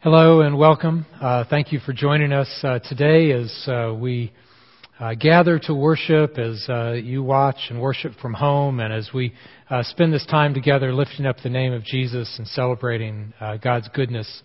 Hello and welcome. Thank you for joining us today as we gather to worship, as you watch and worship from home, and as we spend this time together lifting up the name of Jesus and celebrating God's goodness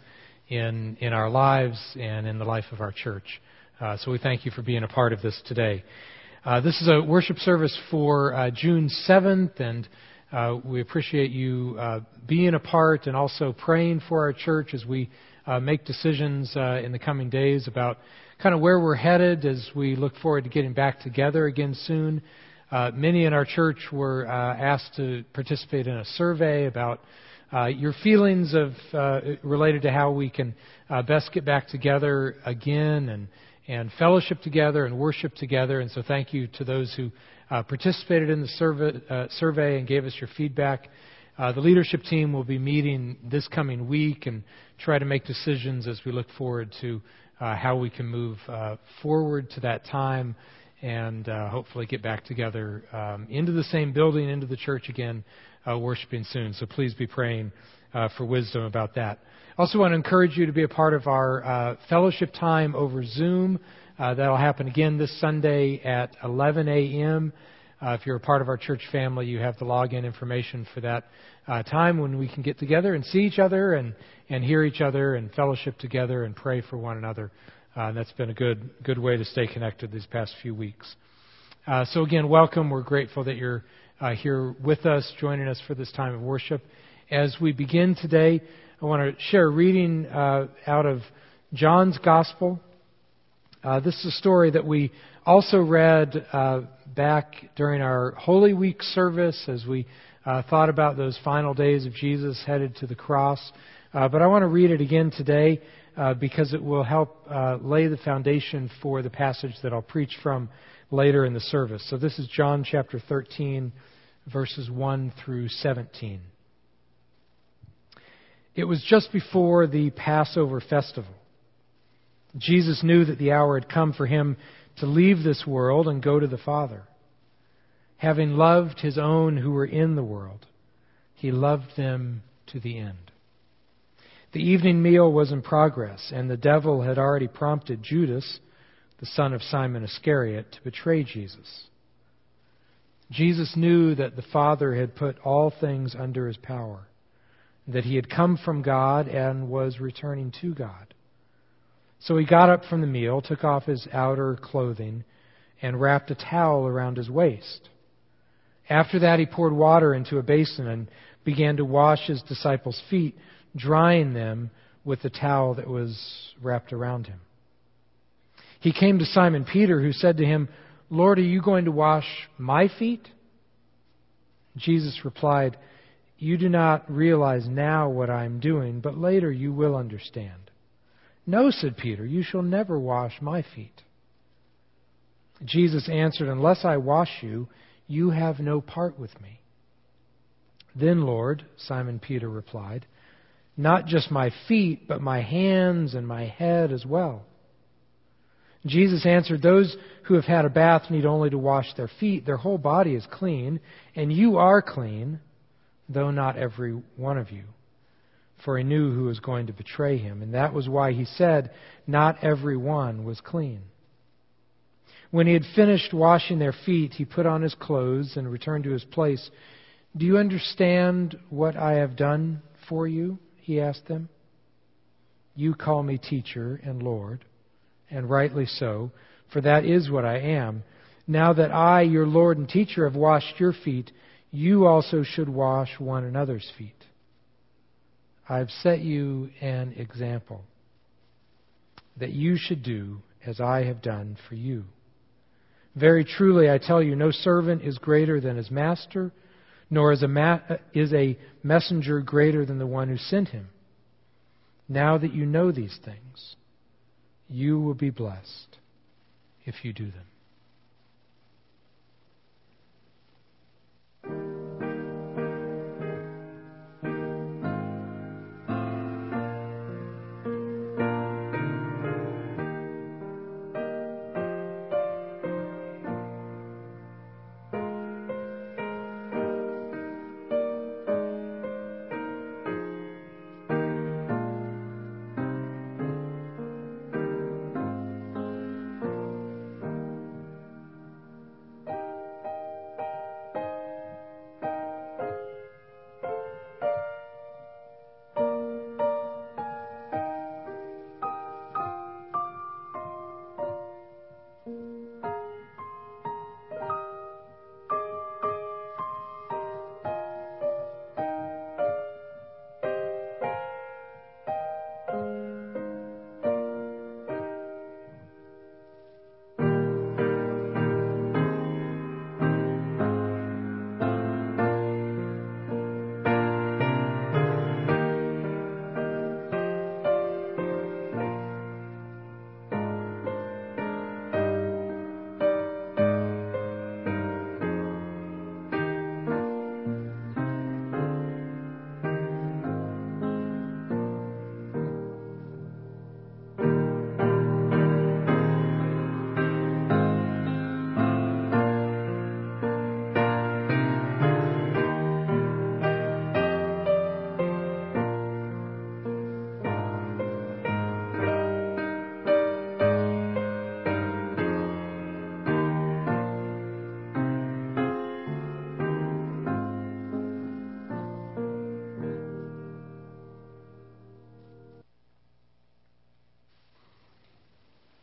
in our lives and in the life of our church. So we thank you for being a part of this today. This is a worship service for June 7th, and we appreciate you being a part and also praying for our church as we make decisions in the coming days about kind of where we're headed as we look forward to getting back together again soon. Many in our church were asked to participate in a survey about your feelings of related to how we can best get back together again and fellowship together and worship together. And so thank you to those who participated in the survey and gave us your feedback. The leadership team will be meeting this coming week and try to make decisions as we look forward to how we can move forward to that time and hopefully get back together into the same building, into the church again, worshiping soon. So please be praying for wisdom about that. Also want to encourage you to be a part of our fellowship time over Zoom. That'll happen again this Sunday at 11 a.m. If you're a part of our church family, you have the login information for that time when we can get together and see each other and hear each other and fellowship together and pray for one another. That's been a good way to stay connected these past few weeks. So again, welcome. We're grateful that you're here with us, joining us for this time of worship. As we begin today, I want to share a reading out of John's Gospel. This is a story that we also read back during our Holy Week service as we thought about those final days of Jesus headed to the cross. But I want to read it again today because it will help lay the foundation for the passage that I'll preach from later in the service. So this is John chapter 13, verses 1 through 17. It was just before the Passover festival. Jesus knew that the hour had come for him to leave this world and go to the Father. Having loved his own who were in the world, he loved them to the end. The evening meal was in progress, and the devil had already prompted Judas, the son of Simon Iscariot, to betray Jesus. Jesus knew that the Father had put all things under his power, that he had come from God and was returning to God. So he got up from the meal, took off his outer clothing, and wrapped a towel around his waist. After that, he poured water into a basin and began to wash his disciples' feet, drying them with the towel that was wrapped around him. He came to Simon Peter, who said to him, "Lord, are you going to wash my feet?" Jesus replied, "You do not realize now what I am doing, but later you will understand." "No," said Peter, "you shall never wash my feet." Jesus answered, "Unless I wash you, you have no part with me." "Then, Lord," Simon Peter replied, "not just my feet, but my hands and my head as well." Jesus answered, "Those who have had a bath need only to wash their feet. Their whole body is clean, and you are clean, though not every one of you." For he knew who was going to betray him, and that was why he said, "Not every one was clean." When he had finished washing their feet, he put on his clothes and returned to his place. "Do you understand what I have done for you?" he asked them. "You call me teacher and Lord, and rightly so, for that is what I am. Now that I, your Lord and teacher, have washed your feet, you also should wash one another's feet. I have set you an example, that you should do as I have done for you. Very truly, I tell you, no servant is greater than his master, nor is a messenger greater than the one who sent him. Now that you know these things, you will be blessed if you do them."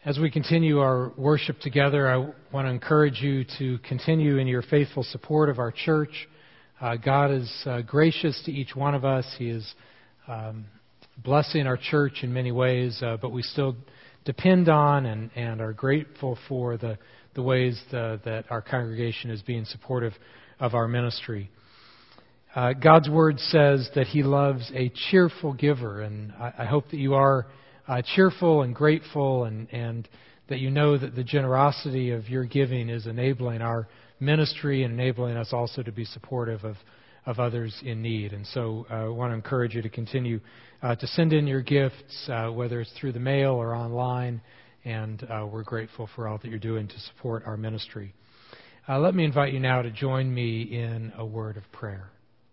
As we continue our worship together, I want to encourage you to continue in your faithful support of our church. God is gracious to each one of us. He is blessing our church in many ways, but we still depend on and are grateful for the ways that our congregation is being supportive of our ministry. God's Word says that He loves a cheerful giver, and I hope that you are cheerful and grateful, and that you know that the generosity of your giving is enabling our ministry and enabling us also to be supportive of others in need. And so I want to encourage you to continue to send in your gifts, whether it's through the mail or online, and we're grateful for all that you're doing to support our ministry. Let me invite you now to join me in a word of prayer.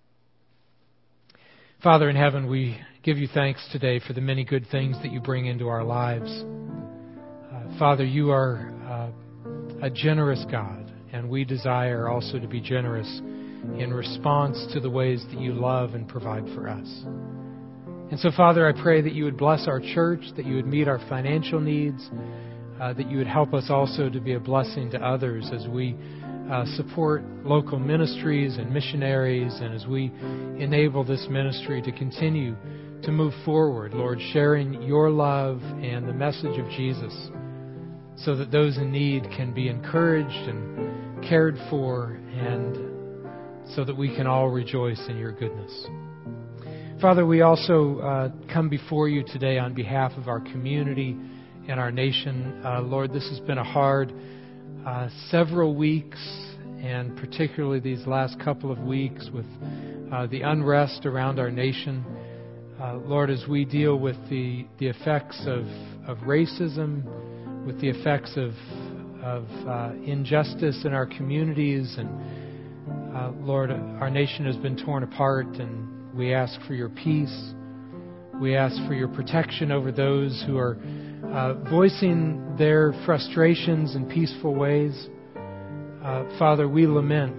Father in heaven, we give you thanks today for the many good things that you bring into our lives. Father, you are a generous God, and we desire also to be generous in response to the ways that you love and provide for us. And so, Father, I pray that you would bless our church, that you would meet our financial needs, that you would help us also to be a blessing to others as we support local ministries and missionaries, and as we enable this ministry to continue to move forward, Lord, sharing your love and the message of Jesus so that those in need can be encouraged and cared for, and so that we can all rejoice in your goodness. Father, we also come before you today on behalf of our community and our nation. Lord, this has been a hard several weeks, and particularly these last couple of weeks with the unrest around our nation. Lord, as we deal with the effects of racism, with the effects of injustice in our communities, and Lord, our nation has been torn apart, and we ask for your peace. We ask for your protection over those who are voicing their frustrations in peaceful ways. Father, we lament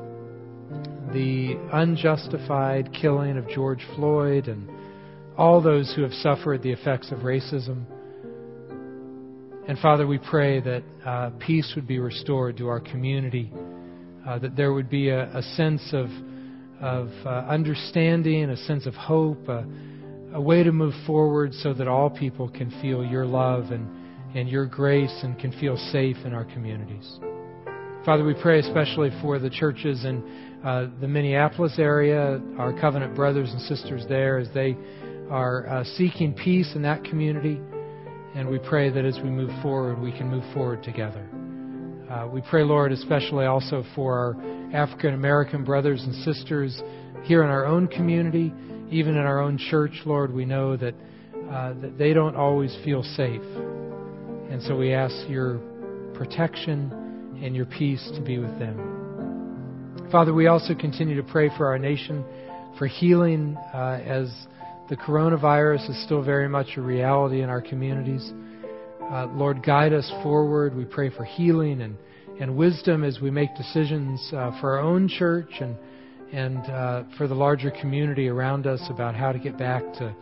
the unjustified killing of George Floyd and all those who have suffered the effects of racism. And Father, we pray that peace would be restored to our community, that there would be a sense of understanding, a sense of hope, a way to move forward so that all people can feel your love and your grace and can feel safe in our communities. Father, we pray especially for the churches in the Minneapolis area, our covenant brothers and sisters there, as they are seeking peace in that community. And we pray that as we move forward, we can move forward together. We pray, Lord, especially also for our African American brothers and sisters here in our own community, even in our own church. Lord, we know that they don't always feel safe. And so we ask your protection and your peace to be with them. Father, we also continue to pray for our nation, for healing as the coronavirus is still very much a reality in our communities. Lord, guide us forward. We pray for healing and wisdom as we make decisions for our own church and for the larger community around us about how to get back to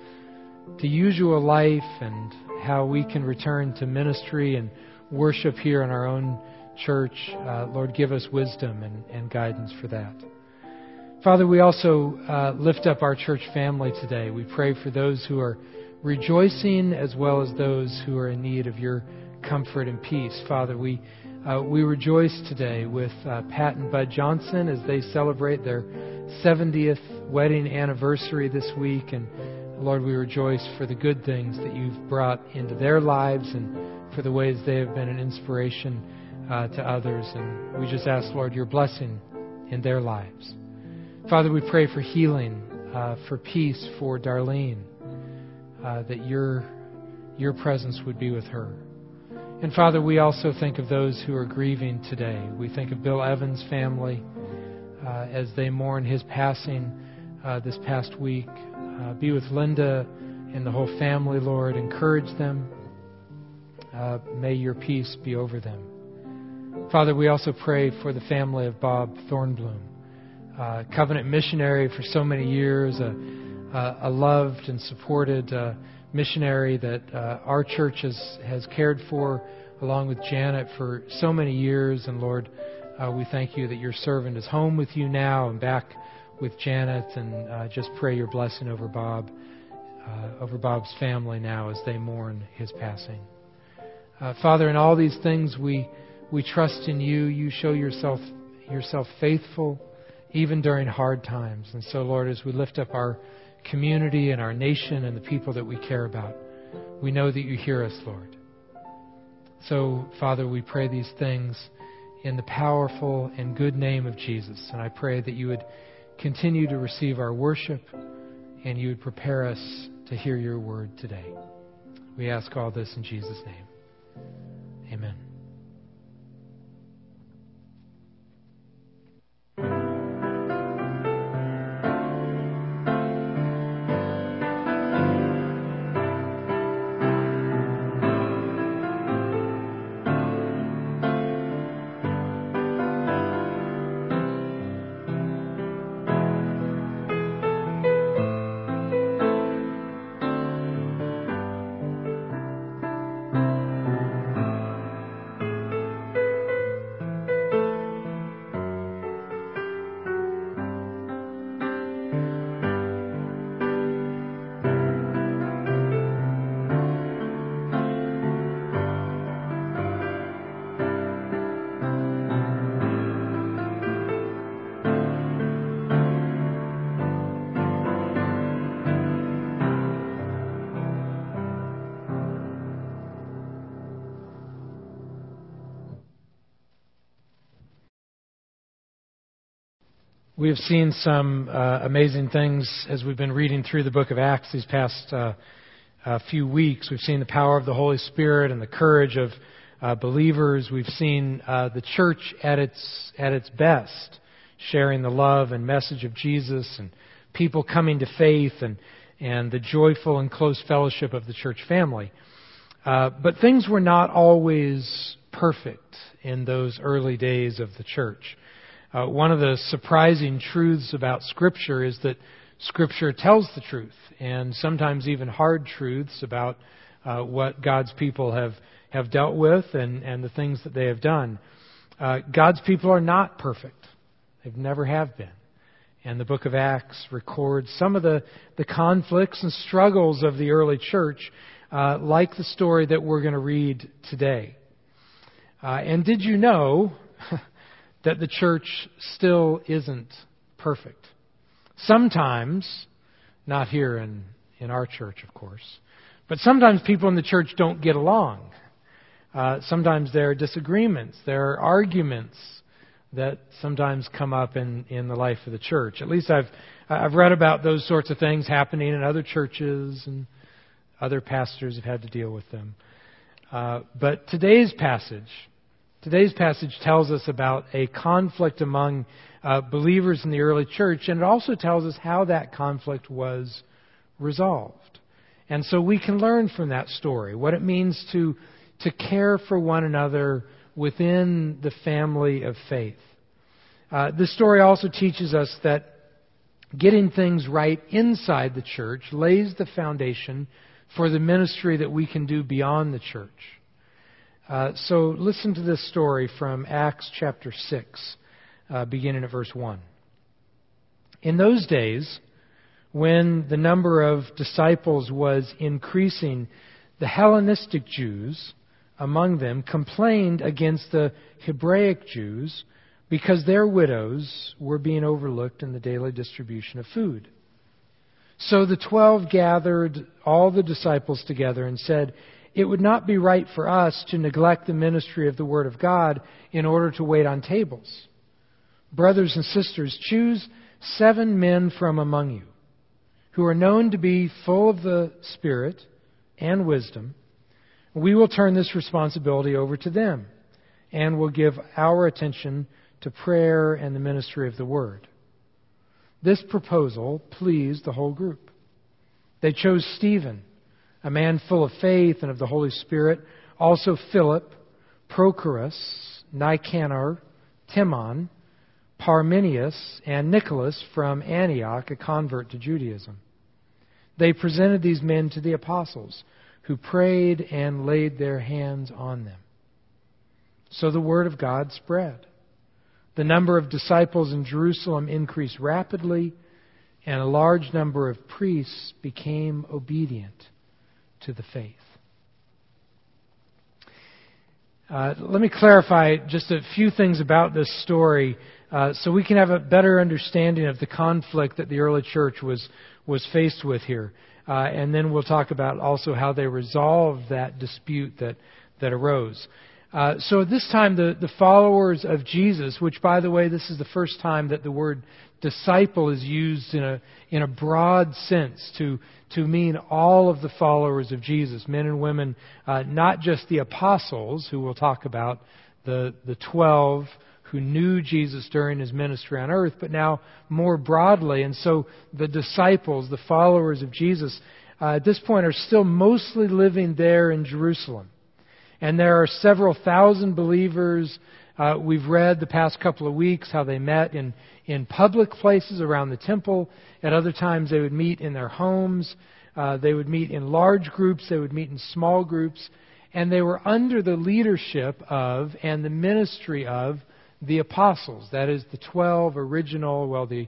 usual life and how we can return to ministry and worship here in our own church. Lord, give us wisdom and guidance for that. Father, we also lift up our church family today. We pray for those who are rejoicing as well as those who are in need of your comfort and peace. Father, we rejoice today with Pat and Bud Johnson as they celebrate their 70th wedding anniversary this week. And Lord, we rejoice for the good things that you've brought into their lives and for the ways they have been an inspiration to others. And we just ask, Lord, your blessing in their lives. Father, we pray for healing, for peace for Darlene, that your presence would be with her. And Father, we also think of those who are grieving today. We think of Bill Evans' family as they mourn his passing this past week. Be with Linda and the whole family, Lord. Encourage them. May your peace be over them. Father, we also pray for the family of Bob Thornblum, covenant missionary for so many years, a loved and supported missionary that our church has cared for, along with Janet, for so many years. And Lord, we thank you that your servant is home with you now and back with Janet, and just pray your blessing over Bob's family now as they mourn his passing. Father, in all these things we trust in you. You show yourself faithful even during hard times. And so, Lord, as we lift up our community and our nation and the people that we care about, we know that you hear us, Lord. So, Father, we pray these things in the powerful and good name of Jesus. And I pray that you would continue to receive our worship and you would prepare us to hear your word today. We ask all this in Jesus' name. Amen. We have seen some amazing things as we've been reading through the book of Acts these past few weeks. We've seen the power of the Holy Spirit and the courage of believers. We've seen the church at its best, sharing the love and message of Jesus, and people coming to faith, and the joyful and close fellowship of the church family. But things were not always perfect in those early days of the church. One of the surprising truths about Scripture is that Scripture tells the truth, and sometimes even hard truths about what God's people have dealt with and the things that they have done. God's people are not perfect. They've never have been. And the book of Acts records some of the conflicts and struggles of the early church, like the story that we're going to read today. And did you know that the church still isn't perfect? Sometimes, not here in our church, of course, but sometimes people in the church don't get along. Sometimes there are disagreements. There are arguments that sometimes come up in the life of the church. At least I've read about those sorts of things happening in other churches, and other pastors have had to deal with them. But today's passage tells us about a conflict among believers in the early church, and it also tells us how that conflict was resolved. And so we can learn from that story what it means to care for one another within the family of faith. This story also teaches us that getting things right inside the church lays the foundation for the ministry that we can do beyond the church. So listen to this story from Acts chapter 6, beginning at verse 1. In those days, when the number of disciples was increasing, the Hellenistic Jews among them complained against the Hebraic Jews because their widows were being overlooked in the daily distribution of food. So the 12 gathered all the disciples together and said, "It would not be right for us to neglect the ministry of the Word of God in order to wait on tables. Brothers and sisters, choose 7 men from among you who are known to be full of the Spirit and wisdom. We will turn this responsibility over to them, and will give our attention to prayer and the ministry of the Word." This proposal pleased the whole group. They chose Stephen, a man full of faith and of the Holy Spirit, also Philip, Prochorus, Nicanor, Timon, Parmenius, and Nicholas from Antioch, a convert to Judaism. they presented these men to the apostles, who prayed and laid their hands on them. So the word of God spread. The number of disciples in Jerusalem increased rapidly, and a large number of priests became obedient to the faith. Let me clarify just a few things about this story so we can have a better understanding of the conflict that the early church was faced with here. And then we'll talk about also how they resolved that dispute that arose. So at this time, the followers of Jesus, which, by the way, this is the first time that the word disciple is used in a broad sense to mean all of the followers of Jesus, men and women, not just the apostles, who we'll talk about, the 12 who knew Jesus during His ministry on earth, but now more broadly. And so the disciples, the followers of Jesus, at this point are still mostly living there in Jerusalem. And there are several thousand believers. We've read the past couple of weeks how they met in public places around the temple. At other times they would meet in their homes. They would meet in large groups. They would meet in small groups. And they were under the leadership of and the ministry of the apostles. That is the 12 original, the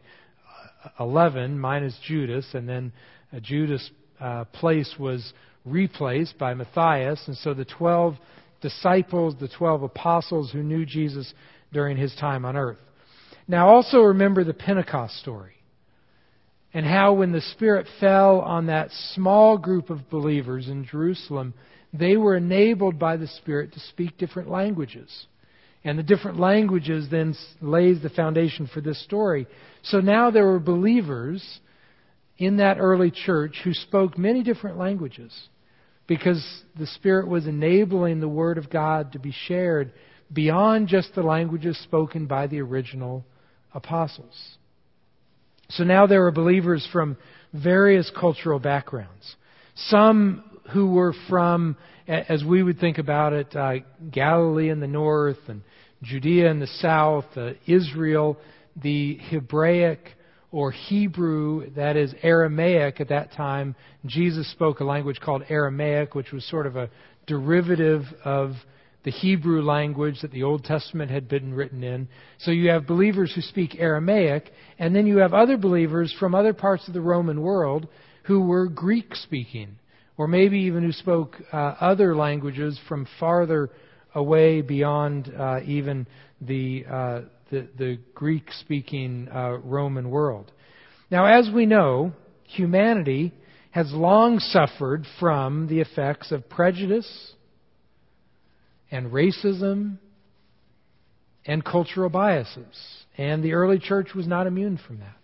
11 minus Judas. And then Judas' place was replaced by Matthias. And so the 12 disciples, the 12 apostles who knew Jesus during His time on earth. Now also remember the Pentecost story and how when the Spirit fell on that small group of believers in Jerusalem, they were enabled by the Spirit to speak different languages. And the different languages then lays the foundation for this story. So now there were believers in that early church who spoke many different languages because the Spirit was enabling the Word of God to be shared beyond just the languages spoken by the original apostles. So now there were believers from various cultural backgrounds. Some who were from, as we would think about it, Galilee in the north and Judea in the south, Israel, the Hebraic or Hebrew, that is Aramaic at that time. Jesus spoke a language called Aramaic, which was sort of a derivative of the Hebrew language that the Old Testament had been written in. So you have believers who speak Aramaic, and then you have other believers from other parts of the Roman world who were Greek-speaking, or maybe even who spoke other languages from farther away beyond even the Greek-speaking Roman world. Now, as we know, humanity has long suffered from the effects of prejudice and racism and cultural biases. And the early church was not immune from that.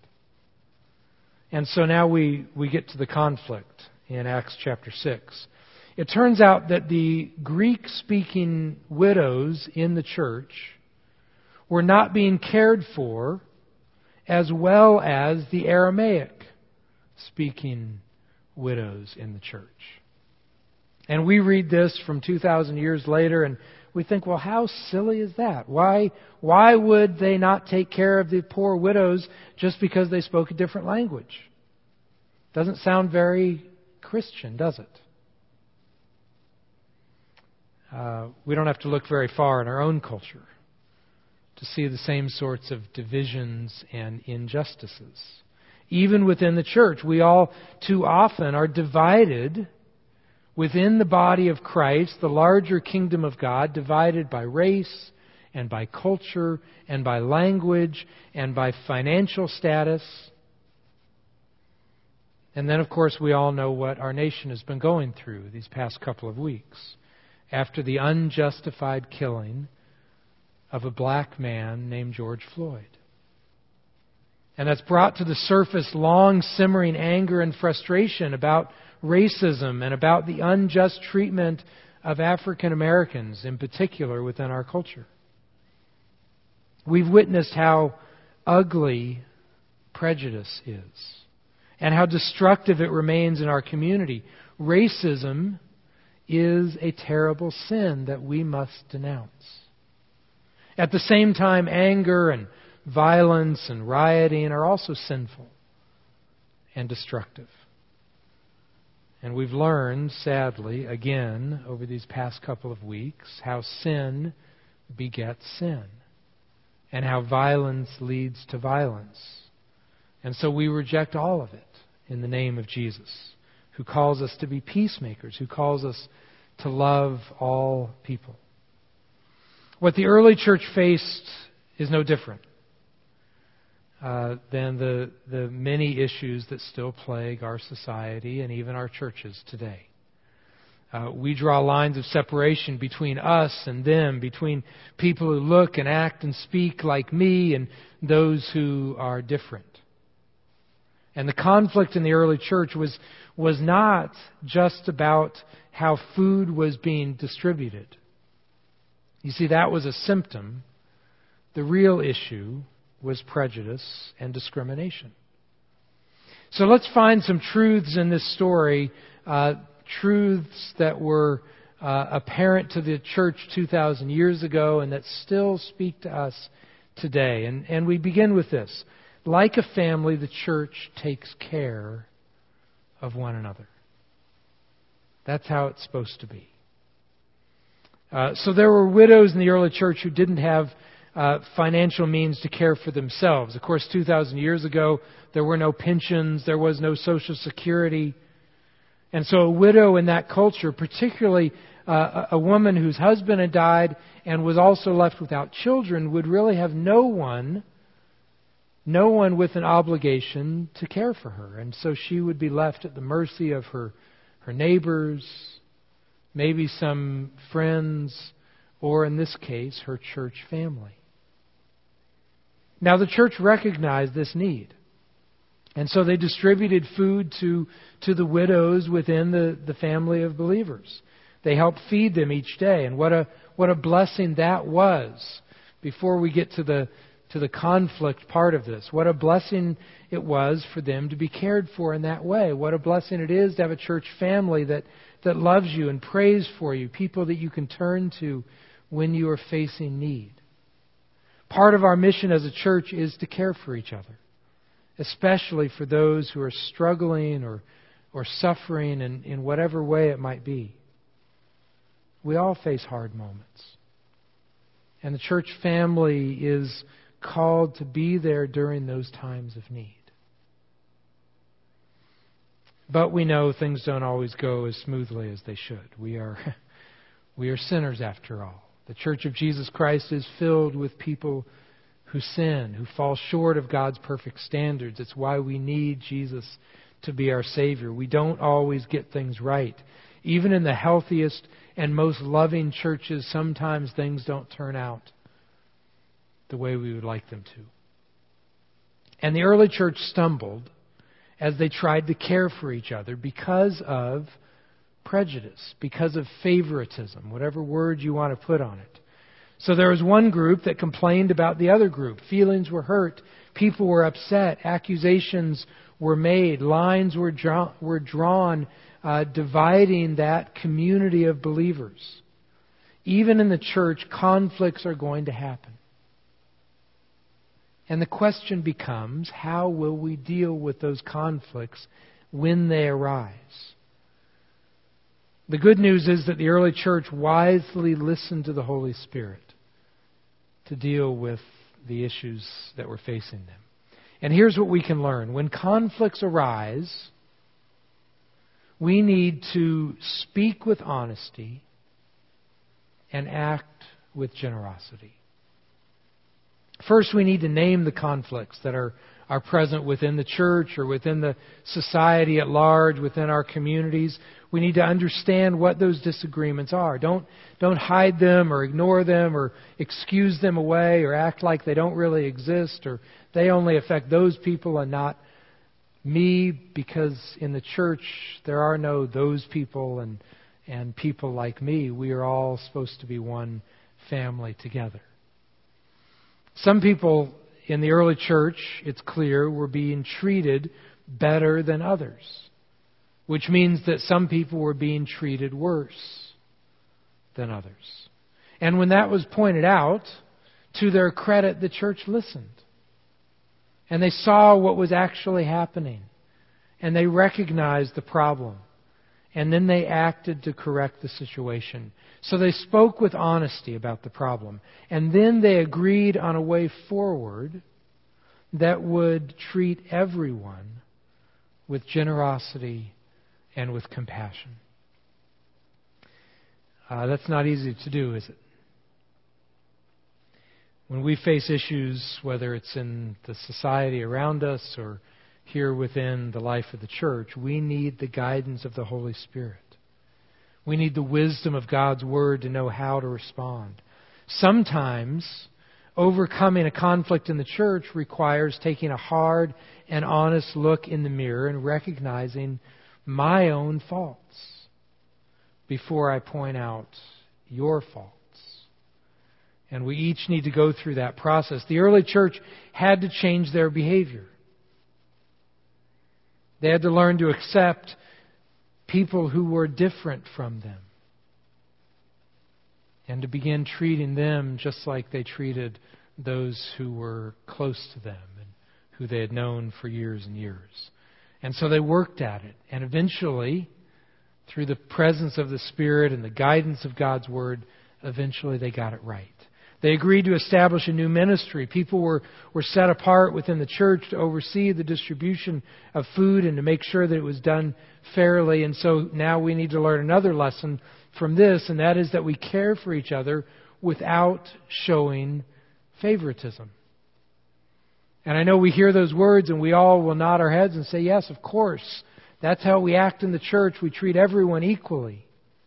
And so now we get to the conflict in Acts chapter 6. It turns out that the Greek-speaking widows in the church were not being cared for as well as the Aramaic-speaking widows in the church. And we read this from 2,000 years later and we think, well, how silly is that? Why would they not take care of the poor widows just because they spoke a different language? Doesn't sound very Christian, does it? We don't have to look very far in our own culture to see the same sorts of divisions and injustices. Even within the church, we all too often are divided within the body of Christ, the larger kingdom of God, divided by race and by culture and by language and by financial status. And then, of course, we all know what our nation has been going through these past couple of weeks after the unjustified killing of a black man named George Floyd. And that's brought to the surface long simmering anger and frustration about racism and about the unjust treatment of African Americans in particular within our culture. We've witnessed how ugly prejudice is and how destructive it remains in our community. Racism is a terrible sin that we must denounce. At the same time, anger and violence and rioting are also sinful and destructive. And we've learned, sadly, again, over these past couple of weeks, how sin begets sin, and how violence leads to violence. And so we reject all of it in the name of Jesus, who calls us to be peacemakers, who calls us to love all people. What the early church faced is no different than the many issues that still plague our society and even our churches today. We draw lines of separation between us and them, between people who look and act and speak like me and those who are different. And the conflict in the early church was not just about how food was being distributed. You see, that was a symptom. The real issue was prejudice and discrimination. So let's find some truths in this story, truths that were apparent to the church 2,000 years ago and that still speak to us today. And we begin with this. Like a family, the church takes care of one another. That's how it's supposed to be. So there were widows in the early church who didn't have financial means to care for themselves. Of course, 2,000 years ago, there were no pensions, there was no Social Security. And so a widow in that culture, particularly a woman whose husband had died and was also left without children, would really have no one with an obligation to care for her. And so she would be left at the mercy of her neighbors, maybe some friends, or in this case, her church family. Now the church recognized this need. And so they distributed food to the widows within the family of believers. They helped feed them each day. And what a blessing that was. Before we get to the conflict part of this, what a blessing it was for them to be cared for in that way. What a blessing it is to have a church family that loves you and prays for you, people that you can turn to when you are facing need. Part of our mission as a church is to care for each other, especially for those who are struggling or suffering in whatever way it might be. We all face hard moments. And the church family is called to be there during those times of need. But we know things don't always go as smoothly as they should. We are sinners after all. The Church of Jesus Christ is filled with people who sin, who fall short of God's perfect standards. It's why we need Jesus to be our Savior. We don't always get things right. Even in the healthiest and most loving churches, sometimes things don't turn out the way we would like them to. And the early church stumbled as they tried to care for each other because of prejudice, because of favoritism, whatever word you want to put on it. So there was one group that complained about the other group. Feelings were hurt. People were upset. Accusations were made. Lines were drawn dividing that community of believers. Even in the church, conflicts are going to happen. And the question becomes, how will we deal with those conflicts when they arise? The good news is that the early church wisely listened to the Holy Spirit to deal with the issues that were facing them. And here's what we can learn. When conflicts arise, we need to speak with honesty and act with generosity. First, we need to name the conflicts that are present within the church or within the society at large, within our communities. We need to understand what those disagreements are. Don't hide them or ignore them or excuse them away or act like they don't really exist or they only affect those people and not me, because in the church there are no those people and people like me. We are all supposed to be one family together. Some people in the early church, it's clear, were being treated better than others, which means that some people were being treated worse than others. And when that was pointed out, to their credit, the church listened. And they saw what was actually happening. And they recognized the problem. and then they acted to correct the situation. So they spoke with honesty about the problem, and then they agreed on a way forward that would treat everyone with generosity and with compassion. That's not easy to do, is it? When we face issues, whether it's in the society around us or here within the life of the church, we need the guidance of the Holy Spirit. We need the wisdom of God's Word to know how to respond. Sometimes, overcoming a conflict in the church requires taking a hard and honest look in the mirror and recognizing my own faults before I point out your faults. And we each need to go through that process. The early church had to change their behavior. They had to learn to accept people who were different from them and to begin treating them just like they treated those who were close to them and who they had known for years and years. And so they worked at it. And eventually, through the presence of the Spirit and the guidance of God's Word, eventually they got it right. They agreed to establish a new ministry. People were set apart within the church to oversee the distribution of food and to make sure that it was done fairly. And so now we need to learn another lesson from this, and that is that we care for each other without showing favoritism. And I know we hear those words and we all will nod our heads and say, yes, of course. That's how we act in the church. We treat everyone equally.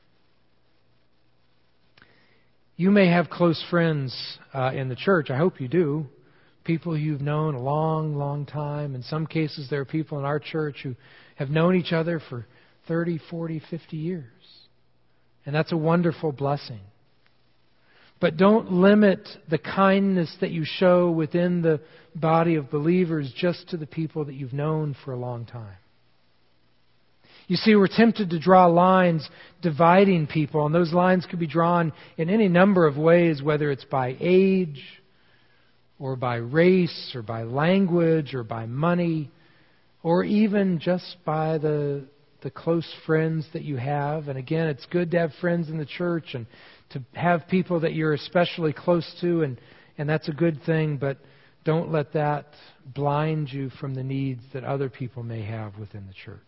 You may have close friends in the church. I hope you do. People you've known a long, long time. In some cases, there are people in our church who have known each other for 30, 40, 50 years. And that's a wonderful blessing. But don't limit the kindness that you show within the body of believers just to the people that you've known for a long time. You see, we're tempted to draw lines dividing people, and those lines could be drawn in any number of ways, whether it's by age, or by race, or by language, or by money, or even just by the close friends that you have. And again, it's good to have friends in the church and to have people that you're especially close to, and that's a good thing, but don't let that blind you from the needs that other people may have within the church.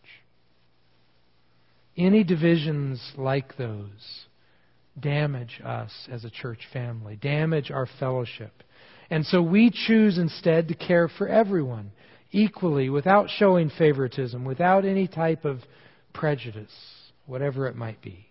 Any divisions like those damage us as a church family, damage our fellowship. And so we choose instead to care for everyone equally, without showing favoritism, without any type of prejudice, whatever it might be.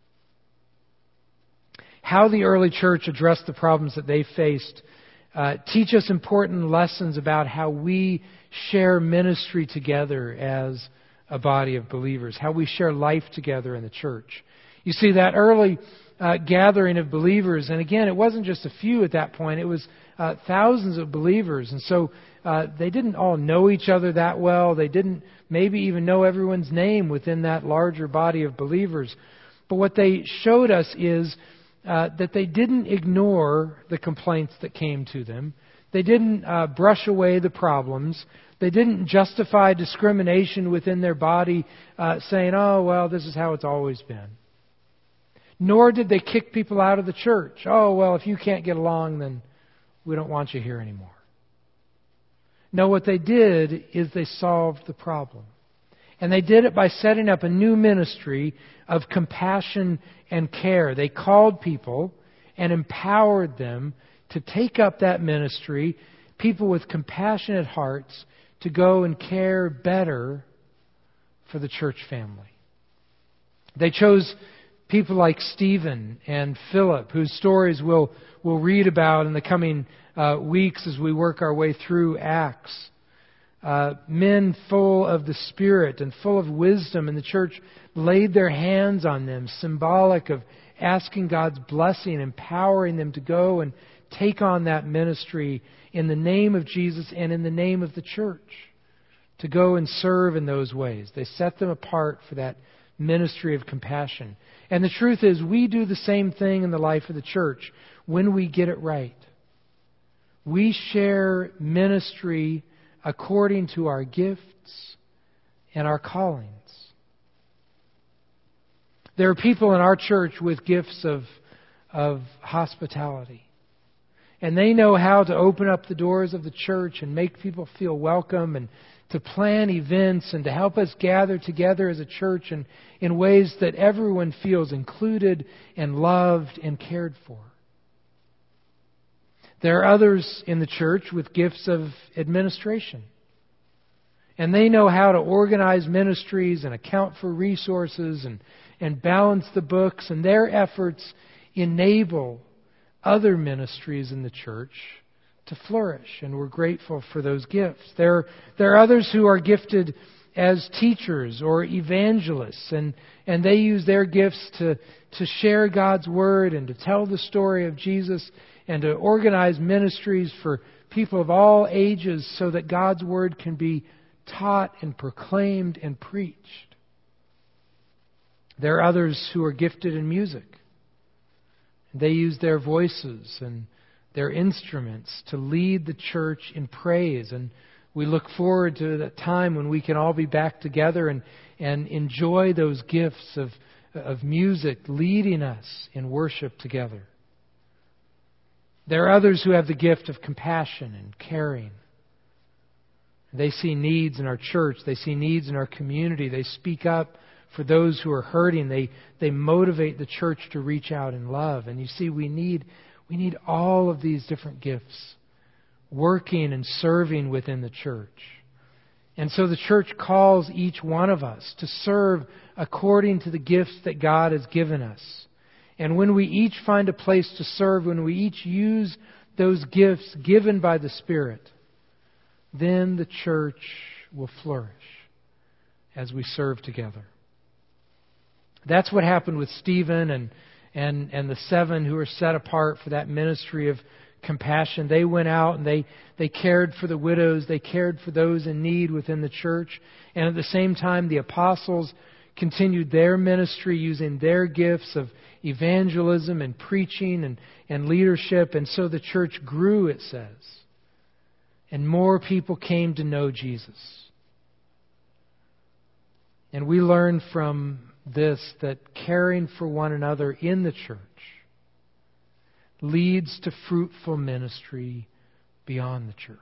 How the early church addressed the problems that they faced teach us important lessons about how we share ministry together as a body of believers, how we share life together in the church. You see, that early gathering of believers, and again, it wasn't just a few at that point, it was thousands of believers, and so they didn't all know each other that well. They didn't maybe even know everyone's name within that larger body of believers. But what they showed us is that they didn't ignore the complaints that came to them. They didn't brush away the problems. They didn't justify discrimination within their body, saying, oh, well, this is how it's always been. Nor did they kick people out of the church. Oh, well, if you can't get along, then we don't want you here anymore. No, what they did is they solved the problem. And they did it by setting up a new ministry of compassion and care. They called people and empowered them to take up that ministry, people with compassionate hearts, to go and care better for the church family. They chose people like Stephen and Philip, whose stories we'll read about in the coming weeks as we work our way through Acts. Men full of the Spirit and full of wisdom, and the church laid their hands on them, symbolic of asking God's blessing, empowering them to go and take on that ministry in the name of Jesus and in the name of the church, to go and serve in those ways. They set them apart for that ministry of compassion. And the truth is, we do the same thing in the life of the church when we get it right. We share ministry according to our gifts and our callings. There are people in our church with gifts of hospitality. And they know how to open up the doors of the church and make people feel welcome, and to plan events and to help us gather together as a church in ways that everyone feels included and loved and cared for. There are others in the church with gifts of administration. And they know how to organize ministries and account for resources and balance the books. And their efforts enable other ministries in the church to flourish. And we're grateful for those gifts. There are others who are gifted as teachers or evangelists. And they use their gifts to share God's Word and to tell the story of Jesus and to organize ministries for people of all ages so that God's Word can be taught and proclaimed and preached. There are others who are gifted in music. They use their voices and their instruments to lead the church in praise. And we look forward to that time when we can all be back together and enjoy those gifts of music leading us in worship together. There are others who have the gift of compassion and caring. They see needs in our church. They see needs in our community. They speak up for those who are hurting. They motivate the church to reach out in love. And you see, we need all of these different gifts working and serving within the church. And so the church calls each one of us to serve according to the gifts that God has given us. And when we each find a place to serve, when we each use those gifts given by the Spirit, then the church will flourish as we serve together. That's what happened with Stephen and the 7 who were set apart for that ministry of compassion. They went out and they cared for the widows. They cared for those in need within the church. And at the same time, the apostles continued their ministry using their gifts of evangelism and preaching and leadership. And so the church grew, it says. And more people came to know Jesus. And we learn from this that caring for one another in the church leads to fruitful ministry beyond the church.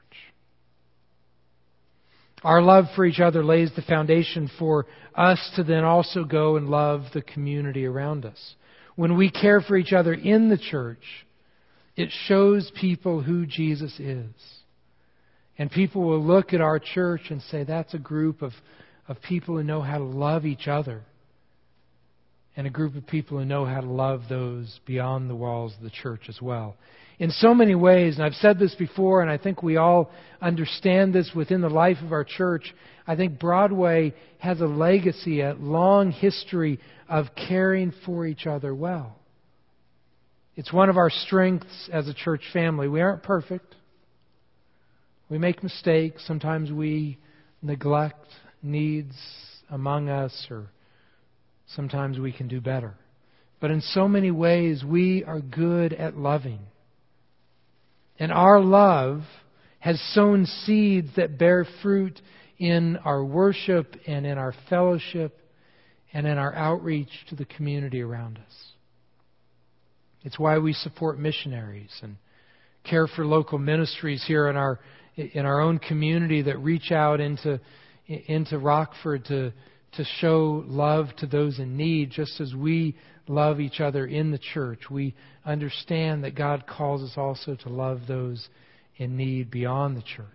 Our love for each other lays the foundation for us to then also go and love the community around us. When we care for each other in the church, it shows people who Jesus is. And people will look at our church and say, that's a group of people who know how to love each other. And a group of people who know how to love those beyond the walls of the church as well. In so many ways, and I've said this before, and I think we all understand this within the life of our church, I think Broadway has a legacy, a long history of caring for each other well. It's one of our strengths as a church family. We aren't perfect. We make mistakes. Sometimes we neglect needs among us, or sometimes we can do better. But in so many ways, we are good at loving. And our love has sown seeds that bear fruit in our worship and in our fellowship and in our outreach to the community around us. It's why we support missionaries and care for local ministries here in our own community that reach out into Rockford to show love to those in need, just as we love each other in the church. We understand that God calls us also to love those in need beyond the church.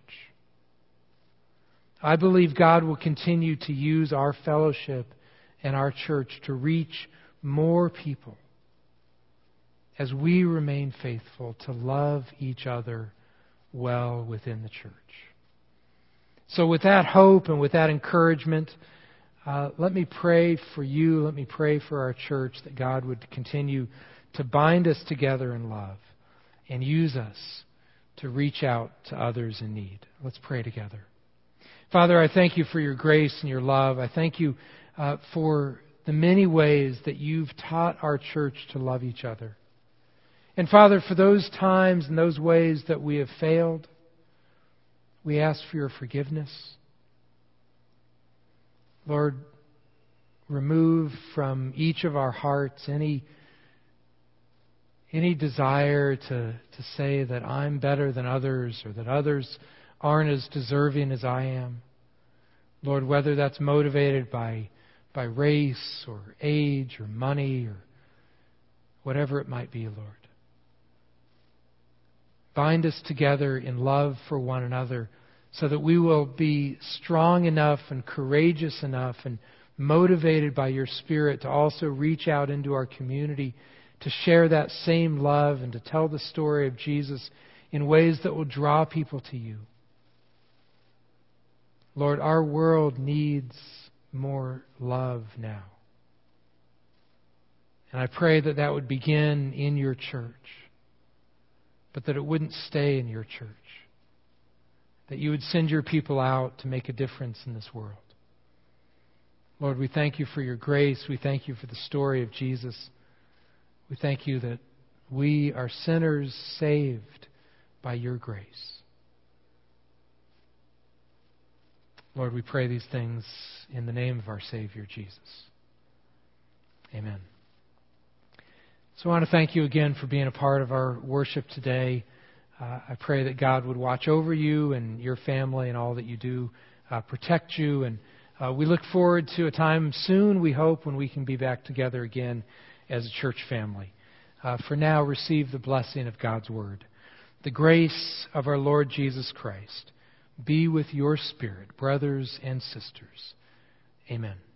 I believe God will continue to use our fellowship and our church to reach more people as we remain faithful to love each other well within the church. So with that hope and with that encouragement, let me pray for you, let me pray for our church that God would continue to bind us together in love and use us to reach out to others in need. Let's pray together. Father, I thank you for your grace and your love. I thank you for the many ways that you've taught our church to love each other. And Father, for those times and those ways that we have failed, we ask for your forgiveness. Lord, remove from each of our hearts any desire to say that I'm better than others or that others aren't as deserving as I am. Lord, whether that's motivated by race or age or money or whatever it might be, Lord. Bind us together in love for one another so that we will be strong enough and courageous enough and motivated by your Spirit to also reach out into our community to share that same love and to tell the story of Jesus in ways that will draw people to you. Lord, our world needs more love now. And I pray that that would begin in your church, but that it wouldn't stay in your church. That you would send your people out to make a difference in this world. Lord, we thank you for your grace. We thank you for the story of Jesus. We thank you that we are sinners saved by your grace. Lord, we pray these things in the name of our Savior, Jesus. Amen. So I want to thank you again for being a part of our worship today. I pray that God would watch over you and your family and all that you do, protect you. And we look forward to a time soon, we hope, when we can be back together again as a church family. For now, receive the blessing of God's Word. The grace of our Lord Jesus Christ be with your spirit, brothers and sisters. Amen.